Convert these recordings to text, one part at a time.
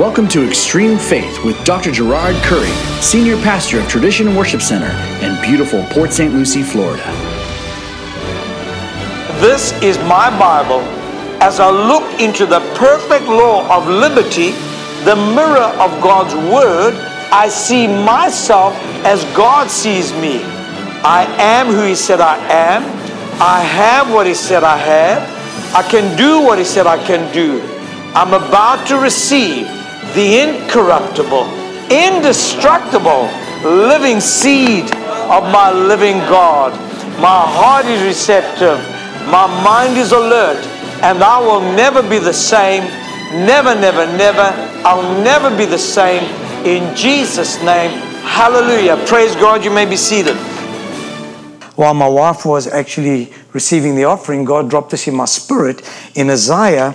Welcome to Extreme Faith with Dr. Gerard Curry, Senior Pastor of Tradition Worship Center in beautiful Port St. Lucie, Florida. This is my Bible. As I look into the perfect law of liberty, the mirror of God's Word, I see myself as God sees me. I am who He said I am. I have what He said I have. I can do what He said I can do. I'm about to receive the incorruptible, indestructible, living seed of my living God. My heart is receptive. My mind is alert. And I will never be the same. Never, never, never. I'll never be the same. In Jesus' name, hallelujah. Praise God. You may be seated. While my wife was actually receiving the offering, God dropped this in my spirit in Isaiah.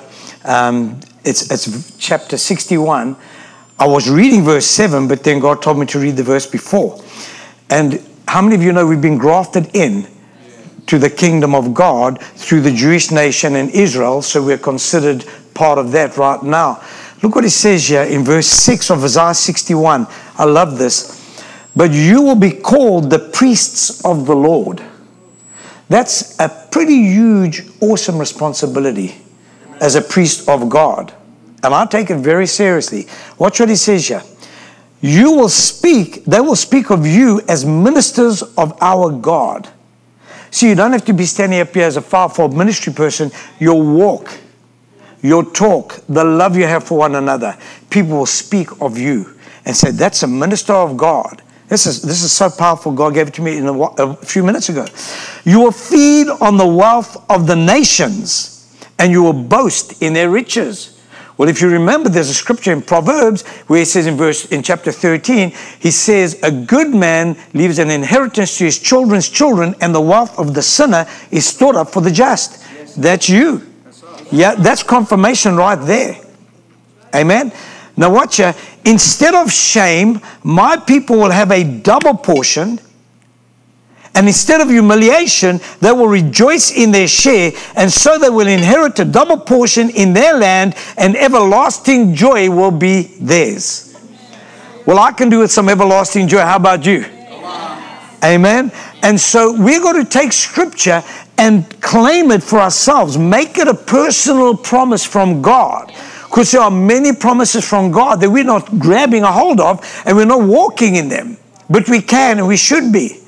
It's chapter 61. I was reading verse 7, but then God told me to read the verse before. And how many of you know we've been grafted in to the kingdom of God through the Jewish nation and Israel, so we're considered part of that right now. Look what it says here in verse 6 of Isaiah 61. I love this. But you will be called the priests of the Lord. That's a pretty huge, awesome responsibility as a priest of God. And I take it very seriously. Watch what he says here. You will speak, they will speak of you as ministers of our God. See, you don't have to be standing up here as a fivefold ministry person. Your walk, your talk, the love you have for one another, people will speak of you and say, that's a minister of God. This is so powerful. God gave it to me a few minutes ago. You will feed on the wealth of the nations, and you will boast in their riches. Well, if you remember, there's a scripture in Proverbs where it says in chapter 13, he says, a good man leaves an inheritance to his children's children, and the wealth of the sinner is stored up for the just. Yes. That's you. Yeah, that's confirmation right there. Amen. Now watch here. Instead of shame, my people will have a double portion. And instead of humiliation, they will rejoice in their share, and so they will inherit a double portion in their land, and everlasting joy will be theirs. Well, I can do with some everlasting joy. How about you? Amen. And so we're going to take scripture and claim it for ourselves. Make it a personal promise from God. Because there are many promises from God that we're not grabbing a hold of, and we're not walking in them. But we can and we should be.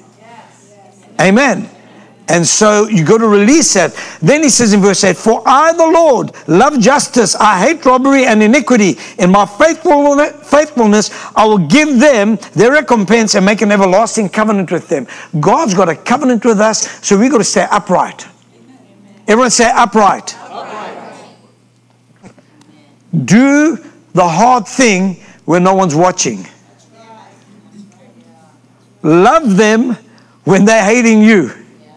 Amen. And so you got to release that. Then he says in verse 8, for I, the Lord, love justice. I hate robbery and iniquity. In my faithfulness, I will give them their recompense and make an everlasting covenant with them. God's got a covenant with us, so we've got to stay upright. Everyone say upright. Do the hard thing when no one's watching. Love them when they're hating you.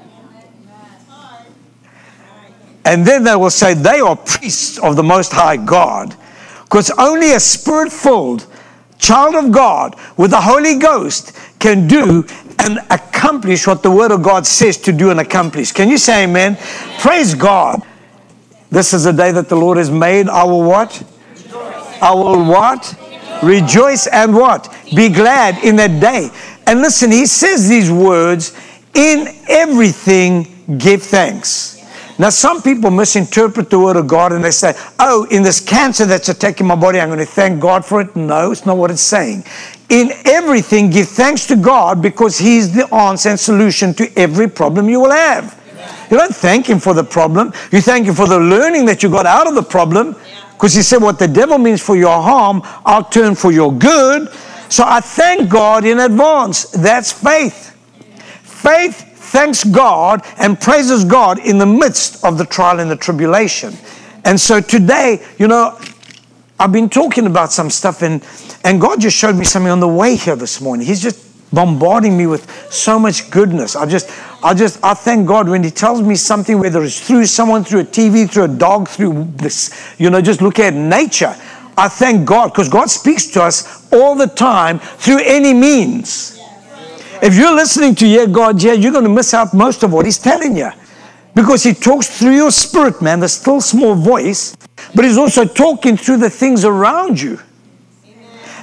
And then they will say they are priests of the Most High God. Because only a spirit-filled child of God with the Holy Ghost can do and accomplish what the Word of God says to do and accomplish. Can you say amen? Praise God. This is a day that the Lord has made. I will what? I will what? Rejoice and what? Be glad in that day. And listen, he says these words, in everything give thanks. Now, some people misinterpret the word of God and they say, oh, in this cancer that's attacking my body, I'm going to thank God for it. No, it's not what it's saying. In everything, give thanks to God because He's the answer and solution to every problem you will have. You don't thank Him for the problem. You thank Him for the learning that you got out of the problem, because He said what the devil means for your harm, I'll turn for your good. So I thank God in advance. That's faith. Faith thanks God and praises God in the midst of the trial and the tribulation. And so today, you know, I've been talking about some stuff, and God just showed me something on the way here this morning. He's just bombarding me with so much goodness. I thank God when He tells me something, whether it's through someone, through a TV, through a dog, through this, you know, just look at nature. I thank God because God speaks to us all the time through any means. If you're listening to, yeah, God, yeah, you're going to miss out most of what He's telling you. Because He talks through your spirit, man, the still small voice, but He's also talking through the things around you.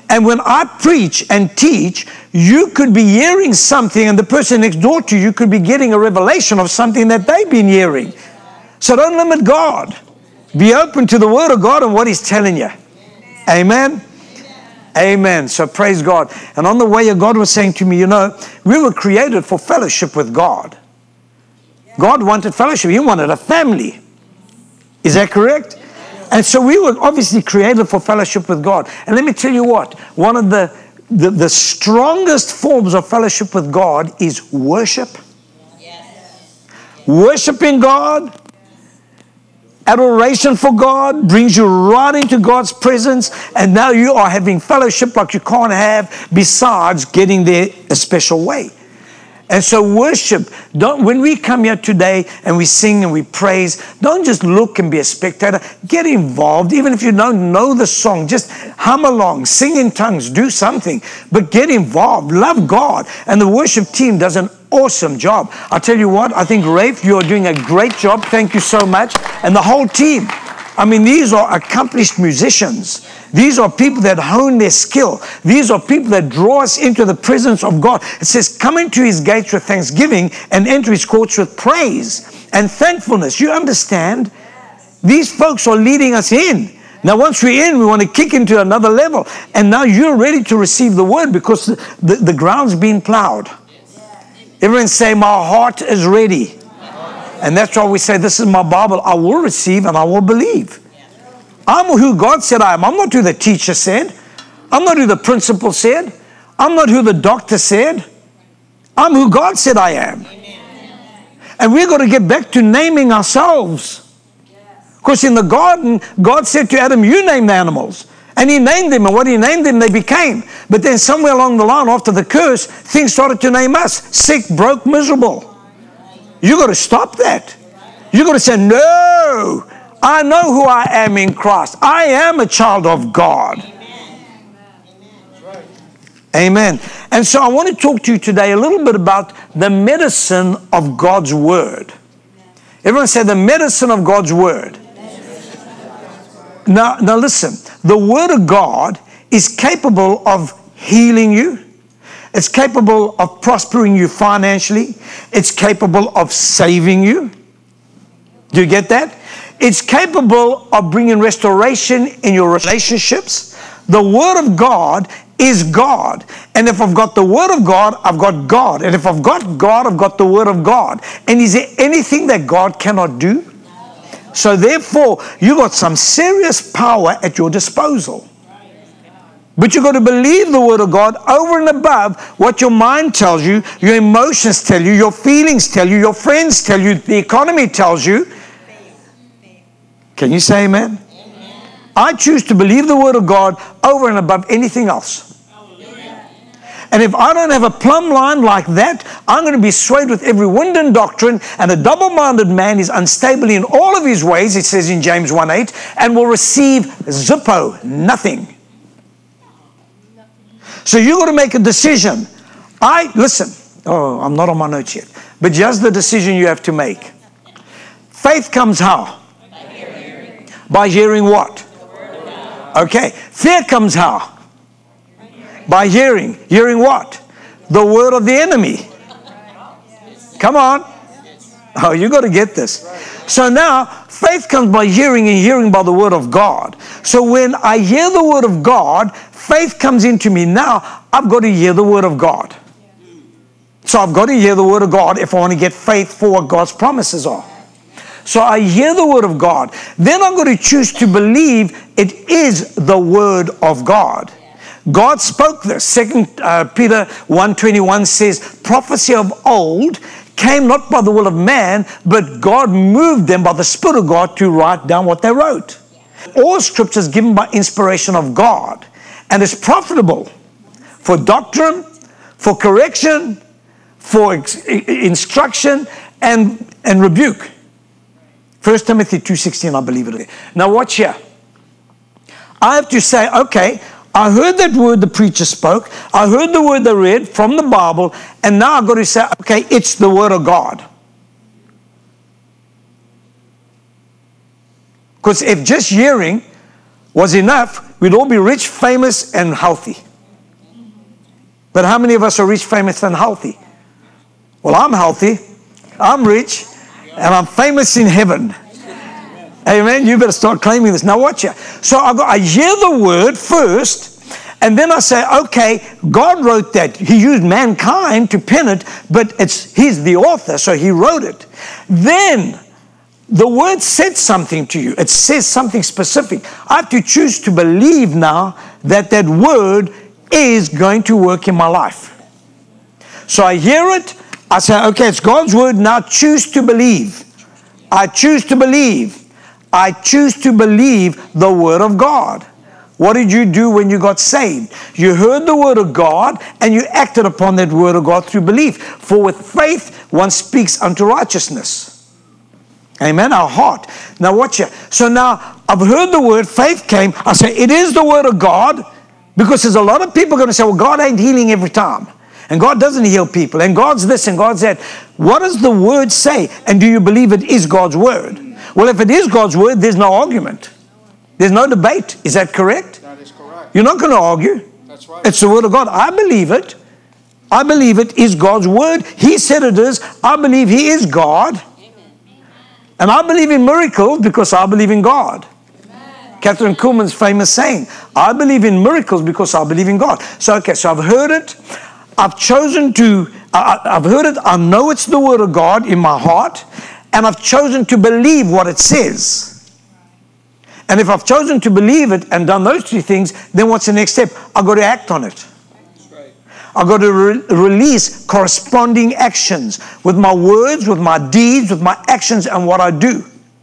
And when I preach and teach, you could be hearing something, and the person next door to you could be getting a revelation of something that they've been hearing. So don't limit God. Be open to the Word of God and what He's telling you. Amen? Amen. So praise God. And on the way, God was saying to me, we were created for fellowship with God. God wanted fellowship. He wanted a family. Is that correct? And so we were obviously created for fellowship with God. And let me tell you what, one of the strongest forms of fellowship with God is worship. Yes. Worshiping God, adoration for God brings you right into God's presence, and now you are having fellowship like you can't have besides getting there a special way. And so worship, when we come here today and we sing and we praise, don't just look and be a spectator. Get involved. Even if you don't know the song, just hum along, sing in tongues, do something. But get involved. Love God. And the worship team does an awesome job. I'll tell you what, I think, Rafe, you're doing a great job. Thank you so much. And the whole team. I mean, these are accomplished musicians. These are people that hone their skill. These are people that draw us into the presence of God. It says, come into His gates with thanksgiving and enter His courts with praise and thankfulness. You understand? These folks are leading us in. Now, once we're in, we want to kick into another level. And now you're ready to receive the word because the ground's been plowed. Everyone say, my heart is ready. And that's why we say, this is my Bible. I will receive and I will believe. I'm who God said I am. I'm not who the teacher said. I'm not who the principal said. I'm not who the doctor said. I'm who God said I am. And we've got to get back to naming ourselves. Because in the garden, God said to Adam, you name the animals. And He named them, and what He named them, they became. But then somewhere along the line, after the curse, things started to name us. Sick, broke, miserable. You've got to stop that. You've got to say, no, I know who I am in Christ. I am a child of God. Amen. And so I want to talk to you today a little bit about the medicine of God's Word. Everyone say the medicine of God's Word. Now listen, the Word of God is capable of healing you. It's capable of prospering you financially. It's capable of saving you. Do you get that? It's capable of bringing restoration in your relationships. The Word of God is God. And if I've got the Word of God, I've got God. And if I've got God, I've got the Word of God. And is there anything that God cannot do? So therefore, you've got some serious power at your disposal. But you've got to believe the Word of God over and above what your mind tells you, your emotions tell you, your feelings tell you, your friends tell you, the economy tells you. Can you say amen? Amen. I choose to believe the Word of God over and above anything else. And if I don't have a plumb line like that, I'm going to be swayed with every wind and doctrine, and a double-minded man is unstable in all of his ways, it says in James 1:8, and will receive zippo, nothing. So you've got to make a decision. I'm not on my notes yet, but just the decision you have to make. Faith comes how? By hearing what? Okay. Fear comes how? By hearing. Hearing what? The word of the enemy. Come on. Oh, you got to get this. So now, faith comes by hearing, and hearing by the word of God. So when I hear the word of God, faith comes into me. Now, I've got to hear the word of God. So I've got to hear the word of God if I want to get faith for what God's promises are. So I hear the word of God. Then I'm going to choose to believe it is the word of God. God spoke this. 2 Peter 1:21 says, prophecy of old came not by the will of man, but God moved them by the Spirit of God to write down what they wrote. All scripture is given by inspiration of God and is profitable for doctrine, for correction, for instruction, and rebuke. 1 Timothy 2:16, I believe it is. Now watch here. I have to say, okay, I heard that word the preacher spoke. I heard the word they read from the Bible. And now I've got to say, okay, it's the word of God. Because if just hearing was enough, we'd all be rich, famous, and healthy. But how many of us are rich, famous, and healthy? Well, I'm healthy, I'm rich, and I'm famous in heaven. Amen. You better start claiming this. Now watch here. So I hear the word first, and then I say, okay, God wrote that. He used mankind to pen it, but He's the author, so He wrote it. Then the word said something to you. It says something specific. I have to choose to believe now that that word is going to work in my life. So I hear it. I say, okay, it's God's word. Now choose to believe. I choose to believe. I choose to believe the word of God. What did you do when you got saved? You heard the word of God and you acted upon that word of God through belief. For with faith one speaks unto righteousness. Amen, our heart. Now watch here. So now I've heard the word, faith came. I say, it is the word of God, because there's a lot of people going to say, well, God ain't healing every time. And God doesn't heal people. And God's this and God's that. What does the word say? And do you believe it is God's word? Well, if it is God's word, there's no argument. There's no debate. Is that correct? That is correct. You're not going to argue. That's right. It's the word of God. I believe it. I believe it is God's word. He said it is. I believe He is God. And I believe in miracles because I believe in God. Amen. Catherine Kuhlman's famous saying, I believe in miracles because I believe in God. So, okay, so I've heard it. I've chosen to, I've heard it. I know it's the word of God in my heart. And I've chosen to believe what it says. And if I've chosen to believe it and done those two things, then what's the next step? I've got to act on it. I've got to release corresponding actions with my words, with my deeds, with my actions, and what I do.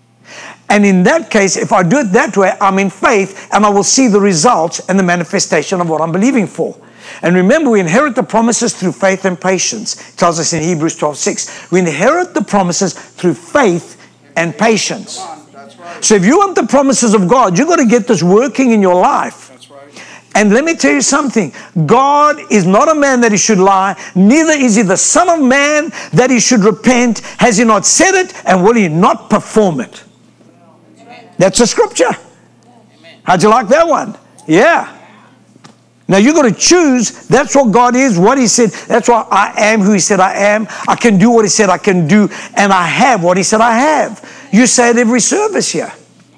And in that case, if I do it that way, I'm in faith, and I will see the results and the manifestation of what I'm believing for. And remember, we inherit the promises through faith and patience. It tells us in Hebrews 12:6. We inherit the promises through faith and patience. So if you want the promises of God, you've got to get this working in your life. And let me tell you something. God is not a man that He should lie. Neither is He the Son of Man that He should repent. Has He not said it? And will He not perform it? That's a scripture. How'd you like that one? Yeah. Now you've got to choose. That's what God is, what He said. That's why I am who He said I am. I can do what He said I can do. And I have what He said I have. You say it every service here.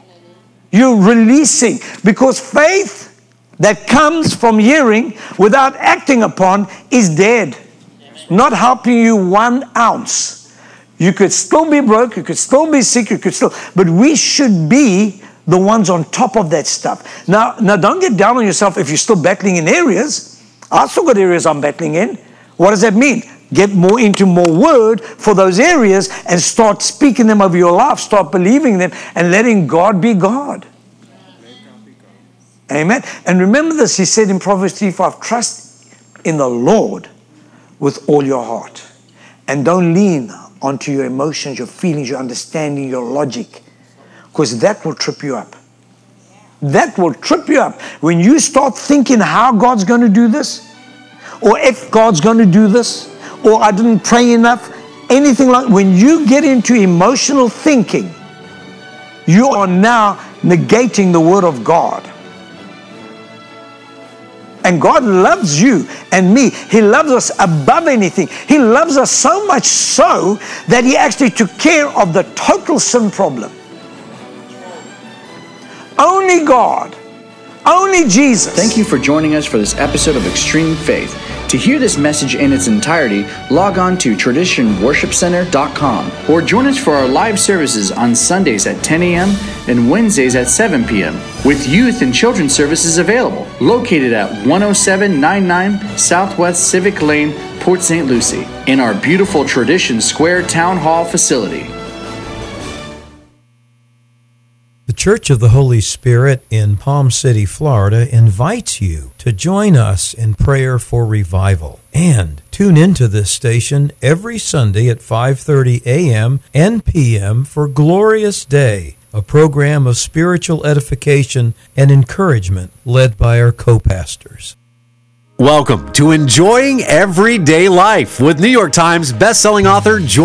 You're releasing. Because faith that comes from hearing without acting upon is dead. Not helping you 1 ounce. You could still be broke, you could still be sick, but we should be the ones on top of that stuff. Now don't get down on yourself if you're still battling in areas. I've still got areas I'm battling in. What does that mean? Get more into more word for those areas and start speaking them over your life, start believing them and letting God be God. Amen. And remember this, He said in Proverbs 3:5, trust in the Lord with all your heart. And don't lean onto your emotions, your feelings, your understanding, your logic. Because that will trip you up. That will trip you up. When you start thinking how God's going to do this, or if God's going to do this, or I didn't pray enough, anything like, when you get into emotional thinking, you are now negating the word of God. And God loves you and me. He loves us above anything. He loves us so much so that He actually took care of the total sin problem. Only God, only Jesus. Thank you for joining us for this episode of Extreme Faith. To hear this message in its entirety, log on to traditionworshipcenter.com or join us for our live services on Sundays at 10 a.m. and Wednesdays at 7 p.m. with youth and children's services available, located at 10799 Southwest Civic Lane, Port St. Lucie, in our beautiful Tradition Square Town Hall facility. The Church of the Holy Spirit in Palm City, Florida invites you to join us in prayer for revival. And tune into this station every Sunday at 5:30 a.m. and p.m. for Glorious Day, a program of spiritual edification and encouragement led by our co-pastors. Welcome to Enjoying Everyday Life with New York Times bestselling author George